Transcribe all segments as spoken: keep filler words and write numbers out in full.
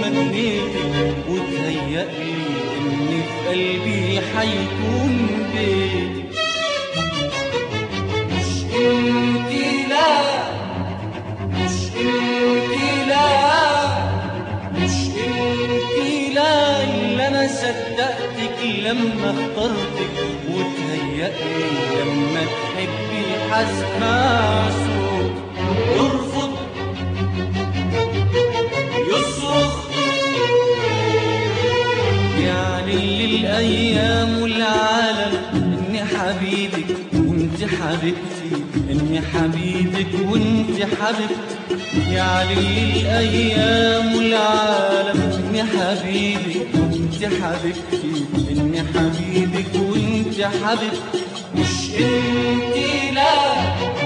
وتمنيتك، وتهيألي إن في قلبي حيكون بيتك. مش انتي لا، مش انتي لا، مش انتي لا اللي انا صدقتك لما اخترتك، وتهيألي لما تحبي حسمع صوت يرفض يصرخ، يعني للأيام والعالم إني حبيبك وانت حبيبتي، إني حبيبك وانت حبيبتي، يعني للأيام والعالم إني حبيبك وانت حبيبتي، إني حبيبك وانت حبيبتي. مش انتي لا،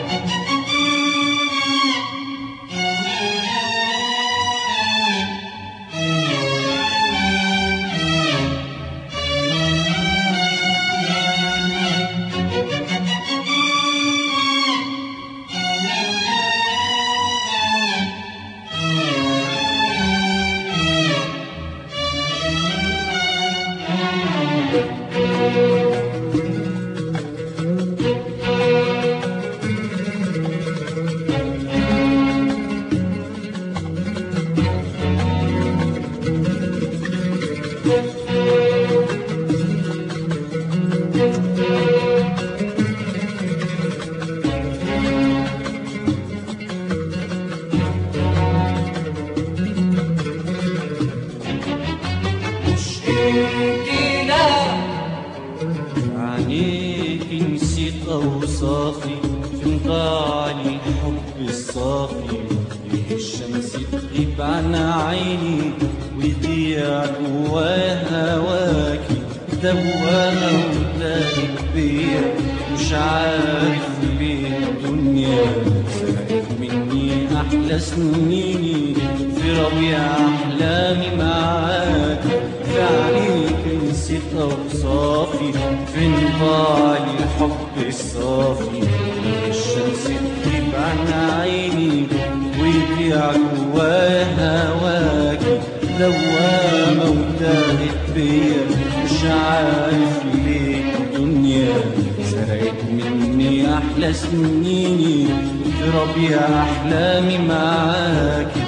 عينيك نسيت أوصافي في انطاعي الحب الصافي، ليه الشمس تغيب عن عيني ويضيع جواها هواكي، دوامة وتاهت بيا مش عارف ليه الدنيا سرقت مني أحلى سنيني، في ربيع أحلامي معاكي، في عينيك نسيت أوصافي في انطاعي الحب الصافي، الشمس تغيب عن عيني ويضيع جواها هواكي، دوامة وتاهت بيا مش عارف ليه الدنيا سرقت مني أحلى سنيني، في ربيع أحلامي معاكي.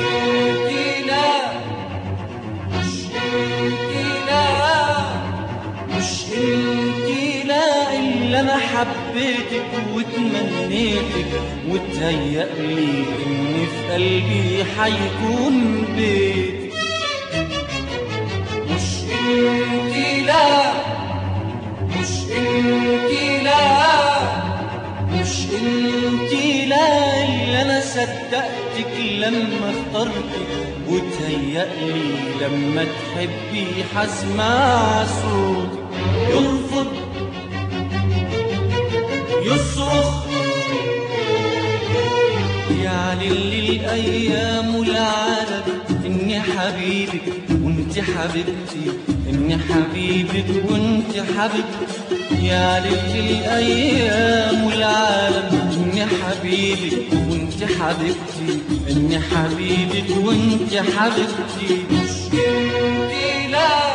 أنا حبيتك وتمنيتك، وتهيألي إن في قلبي حيكون بيتك. مش انتي لا، مش انتي لا، مش انتي لا اللي أنا صدقتك لما اخترتك، وتهيألي لما تحبي حسمع صوتك يرفض يصرخ، يعني للأيام والعالم إني حبيبك وانت حبيبتي، إني حبيبك وانت حبيبتي، يعني للأيام والعالم إني حبيبك وانت حبيبتي، إني حبيبك وانت حبيبتي. مش انتي لا،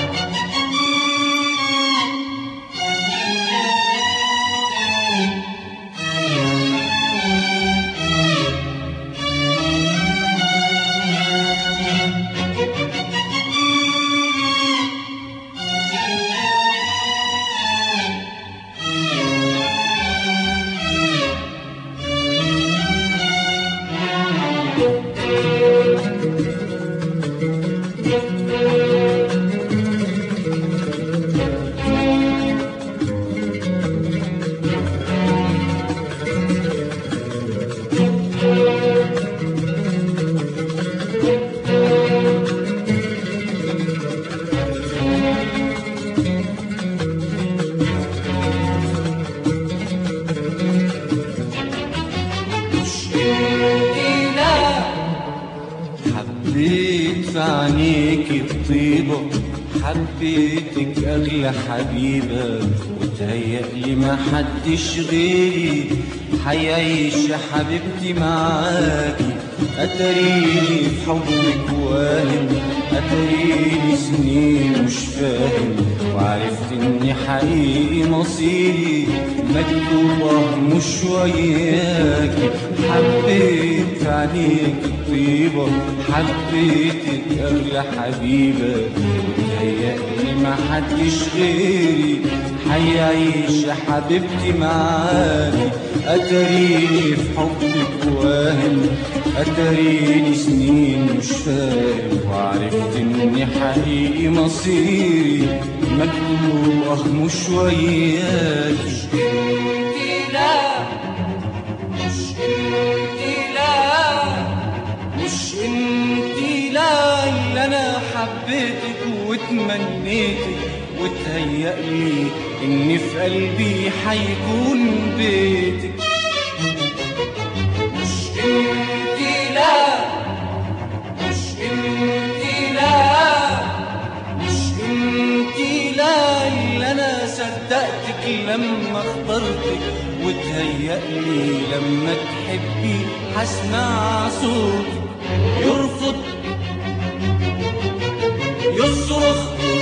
حبيت في عينيكي الطيبة، حبيتك أغلى حبيبة، وتهيألي ما حدش غيري حيعيش يا حبيبتي معاكي، أتريني في حبك واهم، أتريني سنين مش فاهم، وعرفت إني حقيقي مصيري مكتوبة مش وياكي. حبيت في عينيك الطيبة، حبيتك أغلى حبيبة، وتهيألي محدش غيري حيعيش يا حبيبتي معاكي. أتريني في حبك واهم، أتريني سنين مش فاهم، وعرفت إني حقيقي مصيري مكتوب مش وياكي. مش انتي لا مش انتي لا اللي انا حبيتك واتمنيتك، وتهيألي ان في قلبي حيكون بيتك. مش انتي لا مش انتي لا مش انتي لا اللي انا صدقتك لما اخترتك، وتهيألي لما تحبي هسمع صوتك يرفض يصرخ.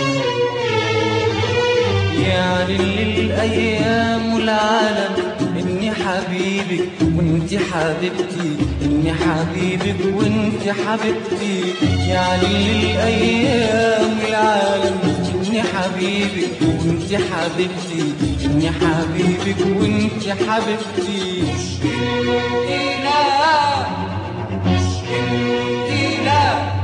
يعني للأيام والعالم إني حبيبك وإنتي حبيبتي، إني حبيبك وإنتي حبيبتي. يعني للأيام والعالم إني حبيبك وإنتي حبيبتي، إني حبيبك وإنتي حبيبتي. مش انتي لا مش انتي لا